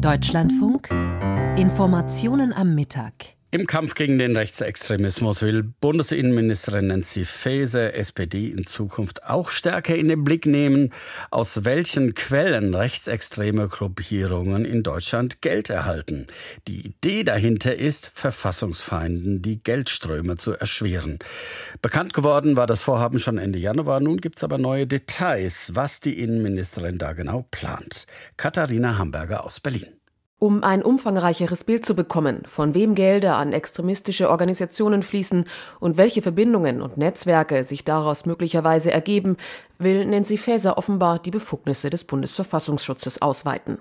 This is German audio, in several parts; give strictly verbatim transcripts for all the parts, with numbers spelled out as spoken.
Deutschlandfunk Informationen am Mittag. Im Kampf gegen den Rechtsextremismus will Bundesinnenministerin Nancy Faeser, S P D, in Zukunft auch stärker in den Blick nehmen, aus welchen Quellen rechtsextreme Gruppierungen in Deutschland Geld erhalten. Die Idee dahinter ist, Verfassungsfeinden die Geldströme zu erschweren. Bekannt geworden war das Vorhaben schon Ende Januar, nun gibt es aber neue Details, was die Innenministerin da genau plant. Katharina Hamburger aus Berlin. Um ein umfangreicheres Bild zu bekommen, von wem Gelder an extremistische Organisationen fließen und welche Verbindungen und Netzwerke sich daraus möglicherweise ergeben, will Nancy Faeser offenbar die Befugnisse des Bundesverfassungsschutzes ausweiten.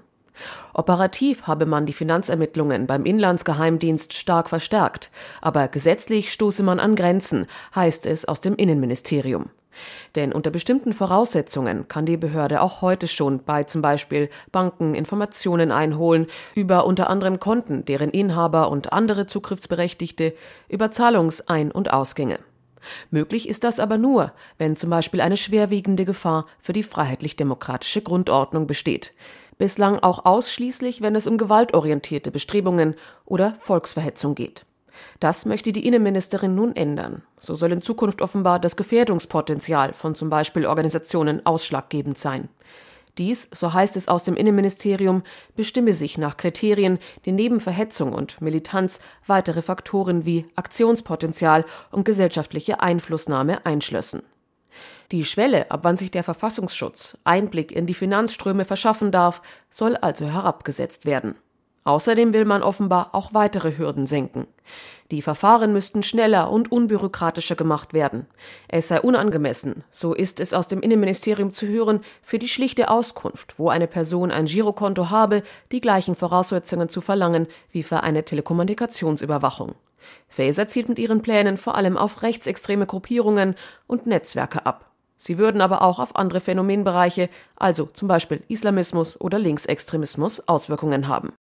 Operativ habe man die Finanzermittlungen beim Inlandsgeheimdienst stark verstärkt, aber gesetzlich stoße man an Grenzen, heißt es aus dem Innenministerium. Denn unter bestimmten Voraussetzungen kann die Behörde auch heute schon bei zum Beispiel Banken Informationen einholen über unter anderem Konten, deren Inhaber und andere Zugriffsberechtigte, über Zahlungsein- und Ausgänge. Möglich ist das aber nur, wenn zum Beispiel eine schwerwiegende Gefahr für die freiheitlich-demokratische Grundordnung besteht. Bislang auch ausschließlich, wenn es um gewaltorientierte Bestrebungen oder Volksverhetzung geht. Das möchte die Innenministerin nun ändern. So soll in Zukunft offenbar das Gefährdungspotenzial von zum Beispiel Organisationen ausschlaggebend sein. Dies, so heißt es aus dem Innenministerium, bestimme sich nach Kriterien, die neben Verhetzung und Militanz weitere Faktoren wie Aktionspotenzial und gesellschaftliche Einflussnahme einschlössen. Die Schwelle, ab wann sich der Verfassungsschutz Einblick in die Finanzströme verschaffen darf, soll also herabgesetzt werden. Außerdem will man offenbar auch weitere Hürden senken. Die Verfahren müssten schneller und unbürokratischer gemacht werden. Es sei unangemessen, so ist es aus dem Innenministerium zu hören, für die schlichte Auskunft, wo eine Person ein Girokonto habe, die gleichen Voraussetzungen zu verlangen wie für eine Telekommunikationsüberwachung. Faeser zielt mit ihren Plänen vor allem auf rechtsextreme Gruppierungen und Netzwerke ab. Sie würden aber auch auf andere Phänomenbereiche, also zum Beispiel Islamismus oder Linksextremismus, Auswirkungen haben.